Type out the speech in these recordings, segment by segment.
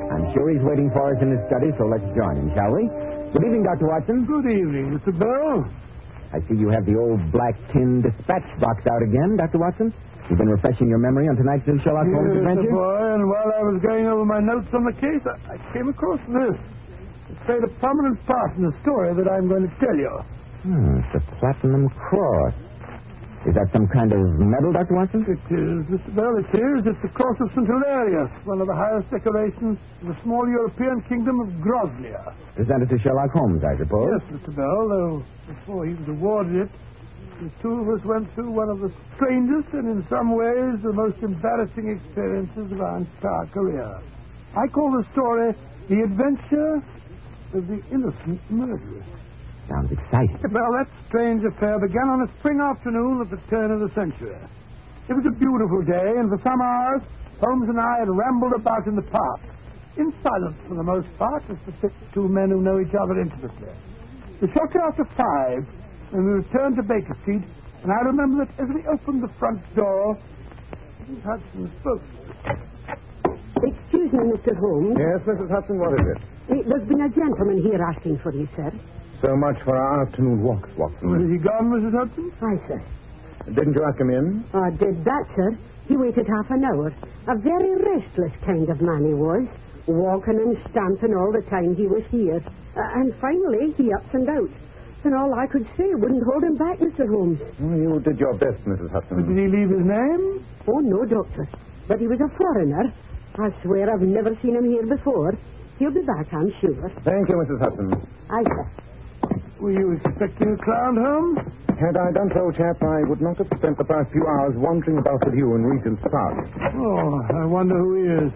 I'm sure he's waiting for us in his study, so let's join him, shall we? Good evening, Dr. Watson. Good evening, Mr. Bell. I see you have the old black tin dispatch box out again, Dr. Watson. You've been refreshing your memory on tonight's new Sherlock Holmes adventure? Yes, boy, and while I was going over my notes on the case, I came across this. It played a prominent part in the story that I'm going to tell you. It's a platinum cross. Is that some kind of medal, Dr. Watson? It is, Mr. Bell, it is. It's the Cross of St. Hilarious, one of the highest decorations in the small European kingdom of Grosnia. Presented to Sherlock Holmes, I suppose? Yes, Mr. Bell, though before he was awarded it, the two of us went through one of the strangest and in some ways the most embarrassing experiences of our entire career. I call the story The Adventure of the Innocent Murderess. Sounds exciting. Well, that strange affair began on a spring afternoon at the turn of the century. It was a beautiful day, and for some hours, Holmes and I had rambled about in the park, in silence for the most part, as befits two men who know each other intimately. The shortly after 5, when we returned to Baker Street, and I remember that as we opened the front door, Mrs. Hudson spoke. Excuse me, Mr. Holmes. Yes, Mrs. Hudson, what is it? There's been a gentleman here asking for you, sir. So much for our afternoon walks, Watson. Was he gone, Mrs. Hudson? Aye, sir. Didn't you ask him in? I did that, sir. He waited half an hour. A very restless kind of man he was, walking and stamping all the time he was here. And finally, he ups and out. And all I could say wouldn't hold him back, Mr. Holmes. Well, you did your best, Mrs. Hudson. Did he leave his name? Oh, no, Doctor. But he was a foreigner. I swear I've never seen him here before. He'll be back, I'm sure. Thank you, Mrs. Hudson. Aye, sir. Were you expecting a clown, Holmes? Had I done so, chap, I would not have spent the past few hours wandering about with you in Regent's Park. Oh, I wonder who he is.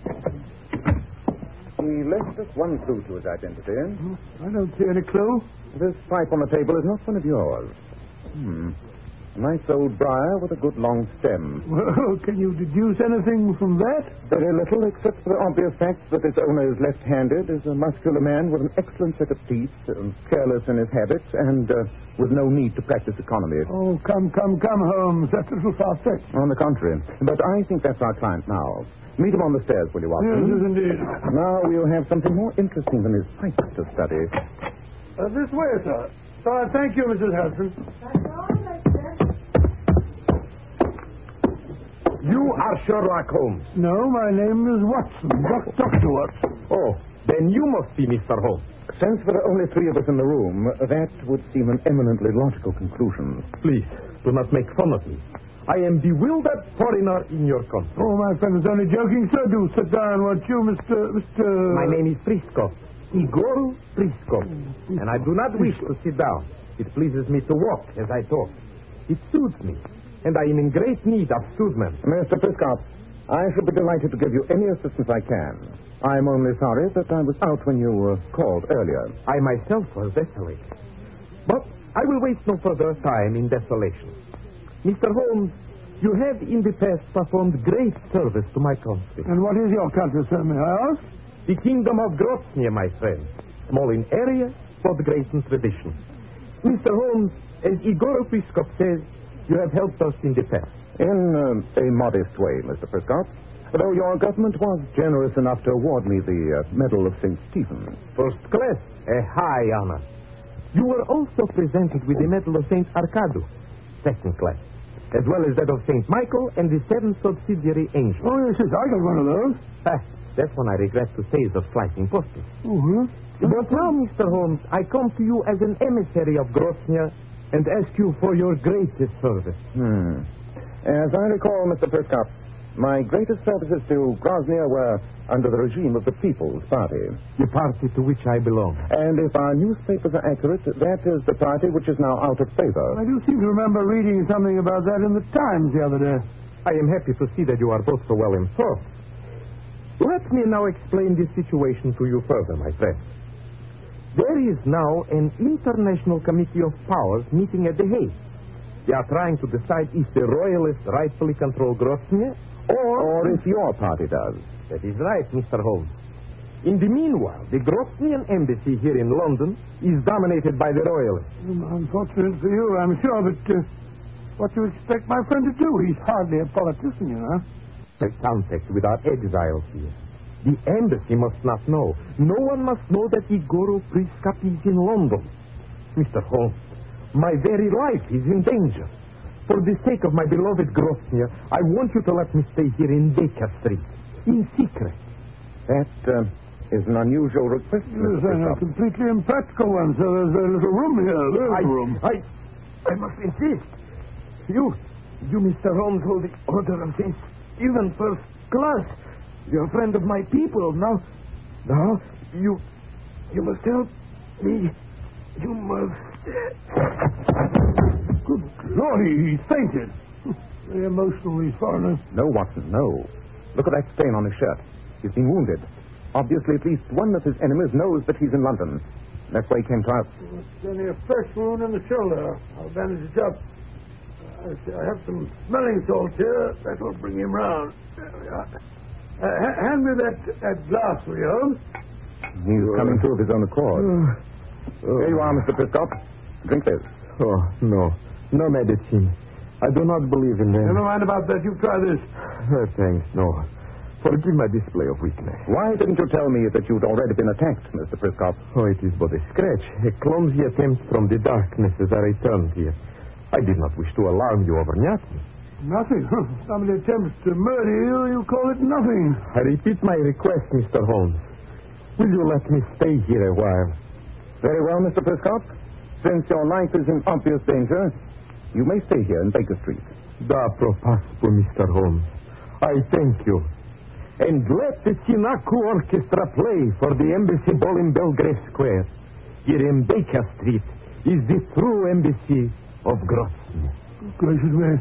He left us one clue to his identity. I don't see any clue. This pipe on the table is not one of yours. A nice old briar with a good long stem. Well, can you deduce anything from that? Very little, except for the obvious fact that its owner is left-handed, is a muscular man with an excellent set of teeth, careless in his habits, and with no need to practice economy. Oh, come, Holmes. That's a little far-fetched. On the contrary. But I think that's our client now. Meet him on the stairs, will you, Watson? Yes, indeed. Now we'll have something more interesting than his pipe to study. This way, sir. Thank you, Mrs. Hudson. That's all right, sir. You are Sherlock Holmes. No, my name is Watson. Dr. Watson. Oh, then you must be Mr. Holmes. Since there are only three of us in the room, that would seem an eminently logical conclusion. Please, do not make fun of me. I am bewildered foreigner in your country. Oh, my friend is only joking, sir. Do sit down, won't you, Mr... My name is Priskov. Igor Priskov. And I do not wish to sit down. It pleases me to walk as I talk. It suits me. And I am in great need of students. Mr. Priskov, I should be delighted to give you any assistance I can. I'm only sorry that I was out when you called earlier. I myself was desolate. But I will waste no further time in desolation. Mr. Holmes, you have in the past performed great service to my country. And what is your country, sir, may I ask? The kingdom of Grosnia, my friend. Small in area, but great in tradition. Mr. Holmes, as Igor Priskov says, you have helped us in the past. In a modest way, Mr. Prescott. Though your government was generous enough to award me the Medal of St. Stephen. First class, a high honor. You were also presented with the Medal of St. Arcadu, second class, as well as that of St. Michael and the 7 subsidiary angels. Oh, yes, I got one of those. That one I regret to say is of slight importance. Mm-hmm. But now, Mr. Holmes, I come to you as an emissary of Grosnia and ask you for your greatest service. As I recall, Mr. Prescott, my greatest services to Grosnia were under the regime of the People's Party. The party to which I belong. And if our newspapers are accurate, that is the party which is now out of favor. I do seem to remember reading something about that in the Times the other day. I am happy to see that you are both so well informed. Let me now explain this situation to you further, my friend. There is now an international committee of powers meeting at The Hague. They are trying to decide if the royalists rightfully control Grosnia or if your party does. That is right, Mr. Holmes. In the meanwhile, the Grosnian embassy here in London is dominated by the royalists. Unfortunate for you, I'm sure, but what do you expect my friend to do? He's hardly a politician, you know. Have contact with our exiles here. The embassy must not know. No one must know that Igor Priskap is in London. Mr. Holmes, my very life is in danger. For the sake of my beloved Grosnia, I want you to let me stay here in Baker Street, in secret. That is an unusual request, Yes, Mr. and a Priskap. completely impractical one, sir. There's very little room here. Very little room. I must insist. You, Mr. Holmes, hold the order of St. Stephen first class. You're a friend of my people. Now, you must help me. You must. Good Lord, he fainted. Very emotional, these foreigners. No, Watson, no. Look at that stain on his shirt. He's been wounded. Obviously, at least one of his enemies knows that he's in London. That's why he came to us. It's only a fresh wound in the shoulder. I'll bandage it up. I have some smelling salts here. That will bring him round. There we are. Hand me that glass, will you, Holmes? He's coming to of his own accord. Here you are, Mr. Priskap. Drink this. Oh, no. No medicine. I do not believe in them. Never mind about that. You try this. Thanks, no. Forgive my display of weakness. Why didn't you tell me that you'd already been attacked, Mr. Priskap? Oh, it is but a scratch. A clumsy attempt from the darkness as I returned here. I did not wish to alarm you over nothing. Nothing. Somebody attempts to murder you, you call it nothing. I repeat my request, Mr. Holmes. Will you let me stay here a while? Very well, Mr. Priskap. Since your life is in obvious danger, you may stay here in Baker Street. Da propaspo, Mr. Holmes. I thank you. And let the Sinaku Orchestra play for the embassy ball in Belgrave Square. Here in Baker Street is the true embassy of Grozny. Gracious me.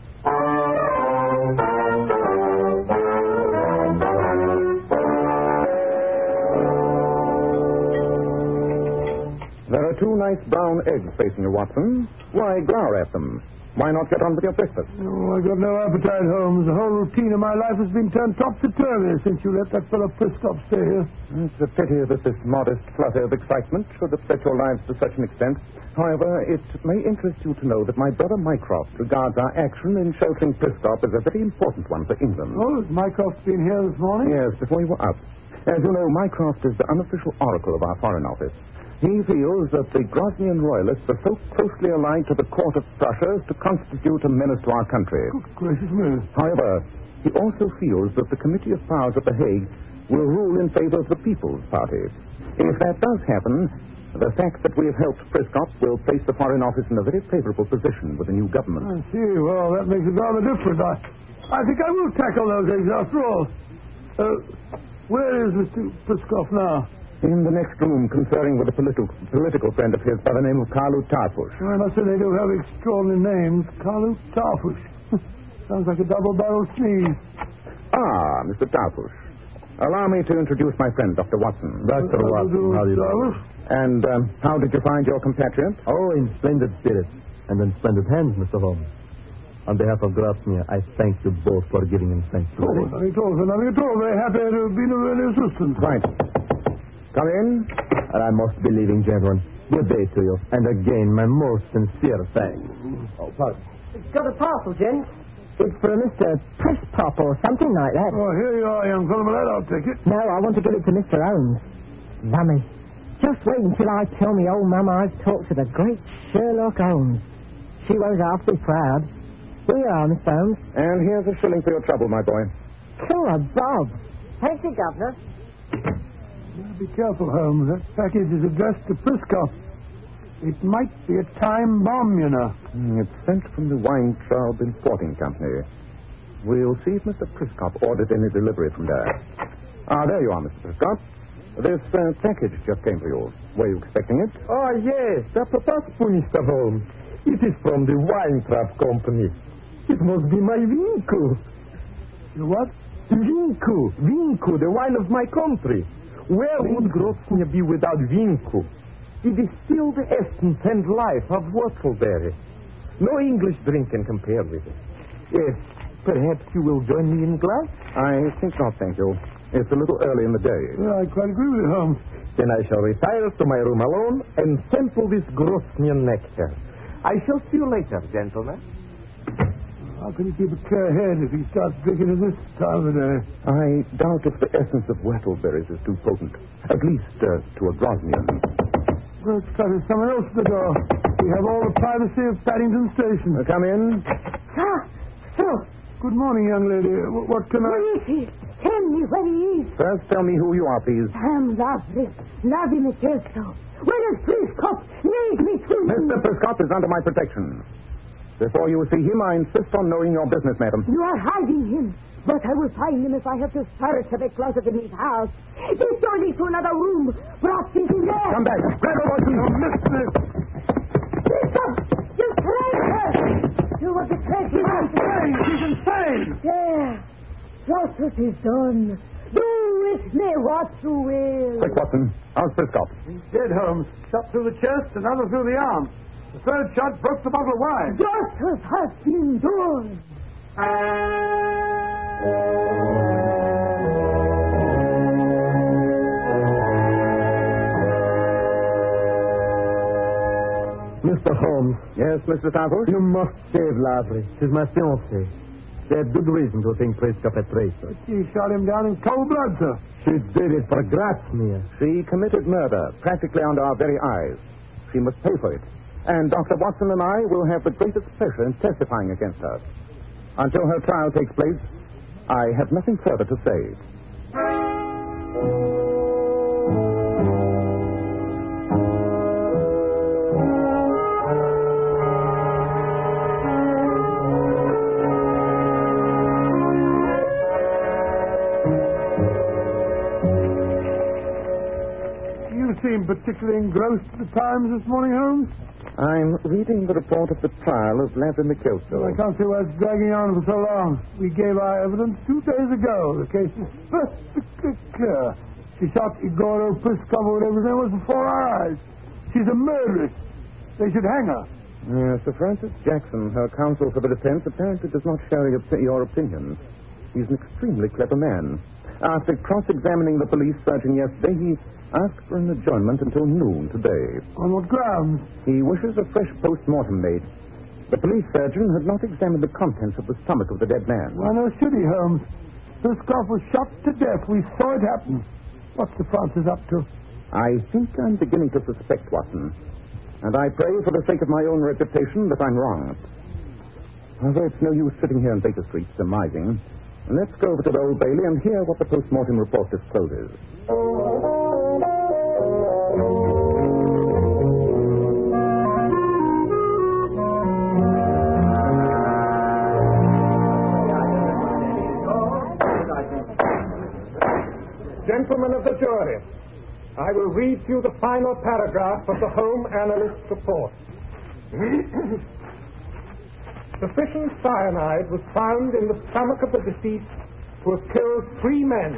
There are two nice brown eggs facing you, Watson. Why glower at them? Why not get on with your breakfast? Oh, I've got no appetite, Holmes. The whole routine of my life has been turned topsy-turvy since you let that fellow Priskap stay here. It's a pity that this modest flutter of excitement should upset your lives to such an extent. However, it may interest you to know that my brother Mycroft regards our action in sheltering Priskap as a very important one for England. Oh, has Mycroft been here this morning? Yes, before you were up. As you know, Mycroft is the unofficial oracle of our Foreign Office. He feels that the Grosnian royalists are so closely allied to the court of Prussia as to constitute a menace to our country. Good gracious me. However, he also feels that the Committee of Powers at The Hague will rule in favor of the People's Party. If that does happen, the fact that we have helped Priskap will place the Foreign Office in a very favorable position with the new government. I see. Well, that makes it rather different. I think I will tackle those eggs after all. Where is Mr. Priskap now? In the next room, conferring with a political friend of his by the name of Karlu Tarfush. I must say they do have extraordinary names. Karlu Tarfush. Sounds like a double-barreled sneeze. Ah, Mr. Tarfush. Allow me to introduce my friend, Dr. Watson. Dr. Watson, how do you do? And how did you find your compatriot? Oh, in splendid spirits and in splendid hands, Mr. Holmes. On behalf of Grosnia, I thank you both for giving him sanctuary. Oh, nothing at all, sir. Nothing at all. Very happy to have been of any assistance. Right. Come in. And I must be leaving, gentlemen. Good day to you. And again, my most sincere thanks. Oh, pardon. Got a parcel, gents. It's for Mr. Priskap or something like that. Oh, here you are, young fellow. Well, I'll take it. No, I want to give it to Mr. Holmes. Mummy, just wait until I tell me old Mama I've talked to the great Sherlock Holmes. She won't half be proud. Here you are, Mr. Holmes. And here's a shilling for your trouble, my boy. Sure, Bob. Thank you, Governor. Be careful, Holmes. That package is addressed to Priskap. It might be a time bomb, you know. It's sent from the Weintraub Importing Company. We'll see if Mr. Priskap ordered any delivery from there. Ah, there you are, Mr. Priskap. This package just came for you. Were you expecting it? Oh, yes. That's Mr. Holmes. It is from the Weintraub Company. It must be my Vinku. You what? Vinku. Vinku, the wine of my country. Where would Grosnia be without Vinku? The distilled essence and life of Wurzelberry. No English drink can compare with it. Yes, perhaps you will join me in a glass? I think not, thank you. It's a little early in the day. Well, I quite agree with you, Holmes. Then I shall retire to my room alone and sample this Grosnian nectar. I shall see you later, gentlemen. How can he keep a clear head if he starts drinking at this time of day? I doubt if the essence of whortleberries is too potent. At least to a Grosnian. Well, there's someone else at the door. We have all the privacy of Paddington Station. Come in. So, Good morning, young lady. What can I... where is he? Tell me where he is. First, tell me who you are, please. I'm Lavri Michelso. Where is Prescott? Lead me to him. Mr. Prescott is under my protection. Before you see him, I insist on knowing your business, madam. You are hiding him. But I will find him if I have to search every closet in his house. This door leads to another room. Perhaps he's in there. Come back. Grab her, Watson. You missed me. Prescott! You traitor! You have betrayed him. He's insane. There. Justice is done. Do with me what you will. Quick, Watson. How's Prescott? He's dead, Holmes. Shot through the chest, another through the arm. The third shot broke the bottle of wine. Justice has been done. Mr. Holmes, Yes, Mr. Tarbush? you must save Lavri. She's my fiancée. She had good reason to think Prescott a traitor. He shot him down in cold blood, sir. She did it for Gratzmere. She committed murder, practically under our very eyes. She must pay for it. And Dr. Watson and I will have the greatest pleasure in testifying against her. Until her trial takes place, I have nothing further to say. You seem particularly engrossed at the Times this morning, Holmes. I'm reading the report of the trial of Lavri Michelso. I can't see why it's dragging on for so long. We gave our evidence 2 days ago. The case is perfectly clear. She shot Igoro Priscov or whatever his name was before our eyes. She's a murderess. They should hang her. Sir Francis Jackson, her counsel for the defense, apparently does not share your opinion. He's an extremely clever man. After cross-examining the police surgeon yesterday, he asked for an adjournment until noon today. On what grounds? He wishes a fresh post-mortem made. The police surgeon had not examined the contents of the stomach of the dead man. Why, no, should he, Holmes? Priscov was shot to death. We saw it happen. What's Sir Francis up to? I think I'm beginning to suspect, Watson. And I pray for the sake of my own reputation that I'm wrong. Although it's no use sitting here in Baker Street surmising, let's go over to the Old Bailey and hear what the post-mortem report discloses. Gentlemen of the jury, I will read to you the final paragraph of the Home Analyst's report. Sufficient cyanide was found in the stomach of the deceased to have killed 3 men.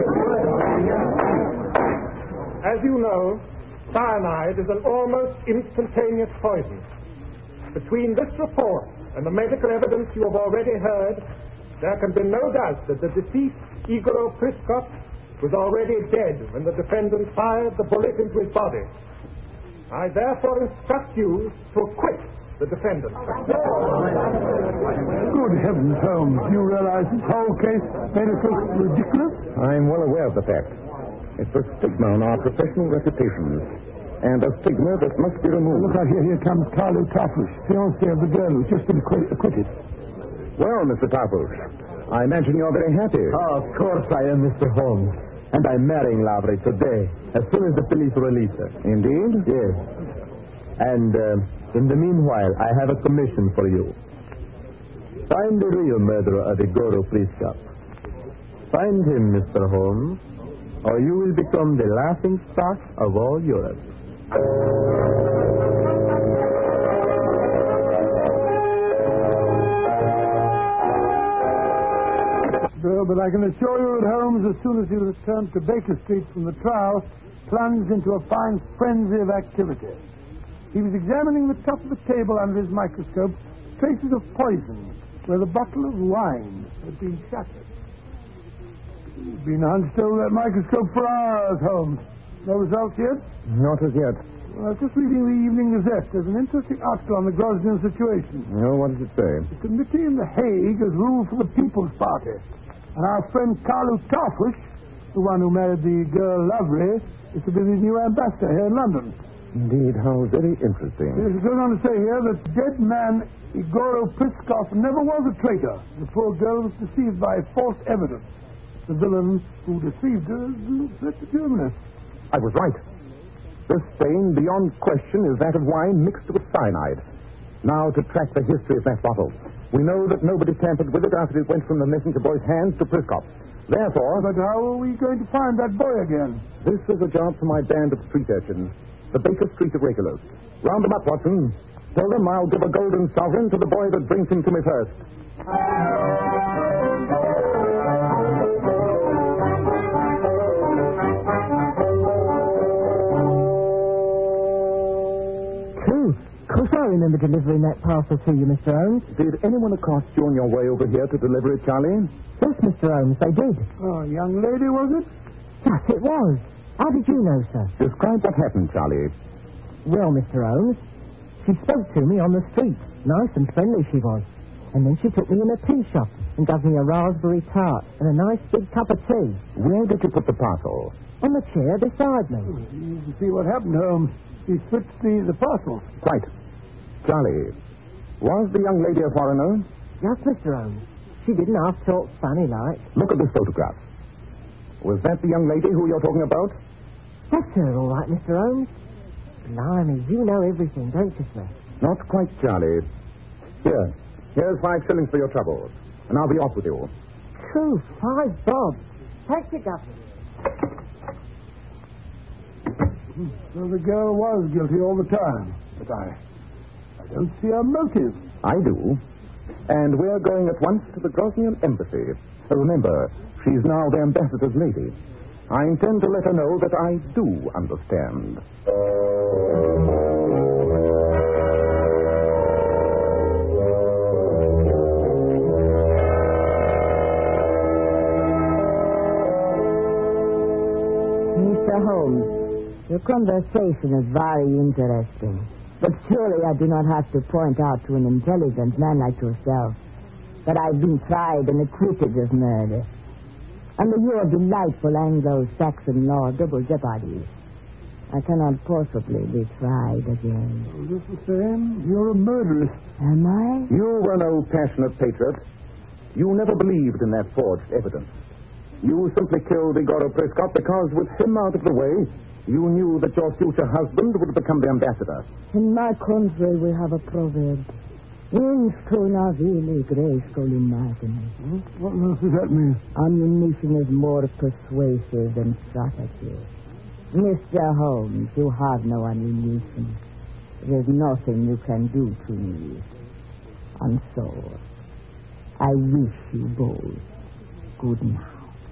As you know, cyanide is an almost instantaneous poison. Between this report and the medical evidence you have already heard, there can be no doubt that the deceased, Igor Priscott, was already dead when the defendant fired the bullet into his body. I therefore instruct you to acquit the defendant. Good heavens, Holmes. Do you realize this whole case made us look ridiculous? I'm well aware of the fact. It's a stigma on our professional reputations. And a stigma that must be removed. Look out here. Here comes Carlo Tarbush, fiancé of the girl who's just been acquitted. Well, Mr. Tarbush, I imagine you're very happy. Oh, of course I am, Mr. Holmes. And I'm marrying Lavri today, as soon as the police release her. Indeed? Yes. And in the meanwhile, I have a commission for you. Find the real murderer of Igor Priscott. Find him, Mr. Holmes, or you will become the laughing stock of all Europe. Well, but I can assure you that Holmes, as soon as he returned to Baker Street from the trial, plunged into a fine frenzy of activity. He was examining the top of the table under his microscope, traces of poison where the bottle of wine had been shattered. He's been hunched over that microscope for hours, Holmes. No results yet? Not as yet. I was just reading the Evening Gazette. There's an interesting article on the Grosnian situation. Oh, what does it say? The committee in The Hague has ruled for the People's Party. And our friend Carlo Tarfush, the one who married the girl Lovely, is to be the new ambassador here in London. Indeed, how very interesting. It goes on to say here that dead man Igor Priskov never was a traitor. The poor girl was deceived by false evidence. The villain who deceived her fled to Germany. I was right. This stain, beyond question, is that of wine mixed with cyanide. Now to track the history of that bottle. We know that nobody tampered with it after it went from the messenger boy's hands to Priskov. Therefore... But how are we going to find that boy again? This is a job for my band of street urchins, the Baker Street irregulars. Round them up, Watson. Tell them I'll give a golden sovereign to the boy that brings him to me first. I remember delivering that parcel to you, Mr. Holmes. Did anyone accost you on your way over here to deliver it, Charlie? Yes, Mr. Holmes, they did. Oh, a young lady, was it? Yes, it was. How did you know, sir? Describe what happened, Charlie. Well, Mr. Holmes, she spoke to me on the street. Nice and friendly she was. And then she took me in a tea shop and gave me a raspberry tart and a nice big cup of tea. Where did you put the parcel? On the chair beside me. You can see what happened, Holmes. He switched the parcel. Quite. Charlie, was the young lady a foreigner? Yes, Mr. Holmes. She didn't half talk funny like. Look at this photograph. Was that the young lady who you're talking about? That's her, all right, Mr. Holmes. Blimey, you know everything, don't you, sir? Not quite, Charlie. Here's 5 shillings for your trouble. And I'll be off with you. True, 5 bob. Thank you, Governor. So the girl was guilty all the time. But I don't see a motive. I do. And we're going at once to the Grosnian embassy. Remember, she's now the ambassador's lady. I intend to let her know that I do understand. Mr. Holmes, your conversation is very interesting. But surely I do not have to point out to an intelligent man like yourself that I've been tried and acquitted of murder. Under your delightful Anglo-Saxon law, double jeopardy, I cannot possibly be tried again. Just the same, you're a murderess. Am I? You were no passionate patriot. You never believed in that forged evidence. You simply killed Igor Priskov because with him out of the way, you knew that your future husband would become the ambassador. In my country, we have a proverb. Inscona vili gracefully magni. What on earth does that mean? Ammunition is more persuasive than strategy. Mr. Holmes, you have no ammunition. There's nothing you can do to me. And so, I wish you both good night.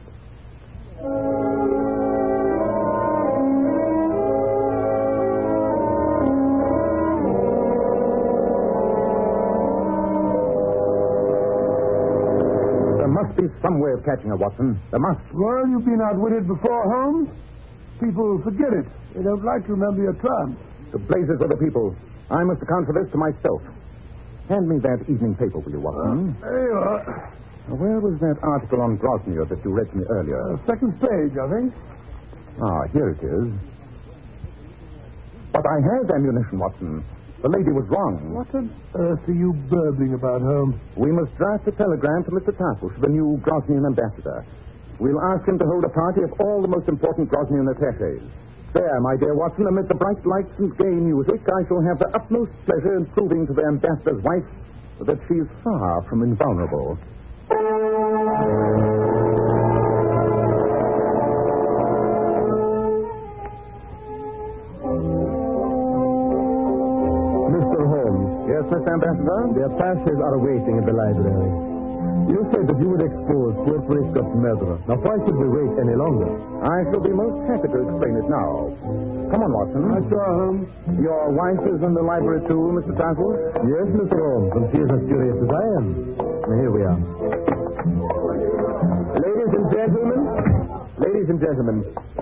Be some way of catching her, Watson. There must. Well, you've been outwitted before, Holmes. People forget it. They don't like to remember your triumphs. The blazes of the people. I must account for this to myself. Hand me that evening paper, will you, Watson? There you are. Where was that article on Grosnier that you read to me earlier? Second page, I think. Ah, here it is. But I have ammunition, Watson. The lady was wrong. What on earth are you burbling about, Holmes? We must draft a telegram to Mr. Tarfush, the new Grosnian ambassador. We'll ask him to hold a party of all the most important Grosnian attaches. There, my dear Watson, amid the bright lights and gay music, I shall have the utmost pleasure in proving to the ambassador's wife that she is far from invulnerable. Mr. Ambassador? The attaches are waiting in the library. You said that you would expose poor Priskov's murderer. Now, why should we wait any longer? I shall be most happy to explain it now. Come on, Watson. I saw Holmes. Your wife is in the library, too, Mr. Tarfush? Yes, Mr. Holmes, and she is as curious as I am. Here we are. Ladies and gentlemen,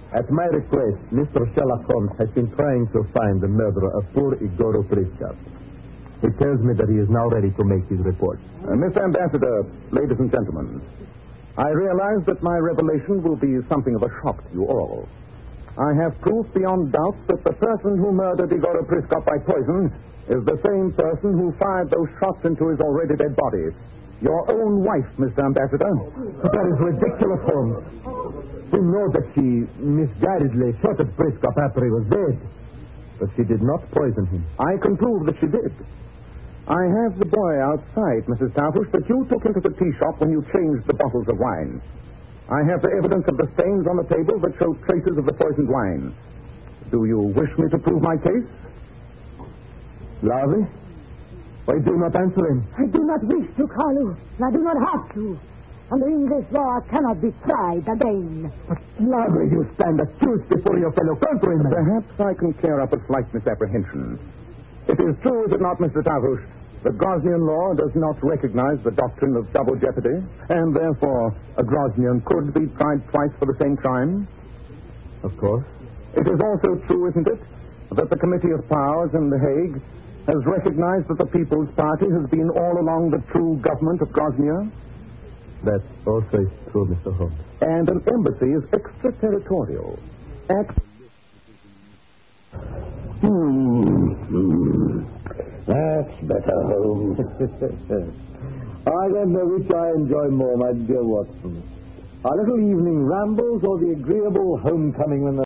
At my request, Mr. Sherlock Holmes has been trying to find the murderer of poor Igor Briskov. He tells me that he is now ready to make his report. Mr. Ambassador, ladies and gentlemen, I realize that my revelation will be something of a shock to you all. I have proof beyond doubt that the person who murdered Igor Briskov by poison is the same person who fired those shots into his already dead body. Your own wife, Mr. Ambassador. That is ridiculous, Holmes. We know that she misguidedly shot at Briskov after he was dead. But she did not poison him. I can prove that she did. I have the boy outside, Mrs. Tarbush, that you took into the tea shop when you changed the bottles of wine. I have the evidence of the stains on the table that show traces of the poisoned wine. Do you wish me to prove my case? Larry? Why do you not answer him? I do not wish to, Carlo. I do not have to. Under English law, I cannot be tried again. But, Larry, you stand accused before your fellow countrymen. Perhaps I can clear up a slight misapprehension. It is true, is it not, Mr. Tarbush, that Grosnian law does not recognize the doctrine of double jeopardy, and therefore a Grosnian could be tried twice for the same crime? Of course. It is also true, isn't it, that the Committee of Powers in The Hague has recognized that the People's Party has been all along the true government of Grosnia? That also is true, Mr. Holmes. And an embassy is extraterritorial. That's better, Holmes. I don't know which I enjoy more, my dear Watson. Our little evening rambles or the agreeable homecoming when the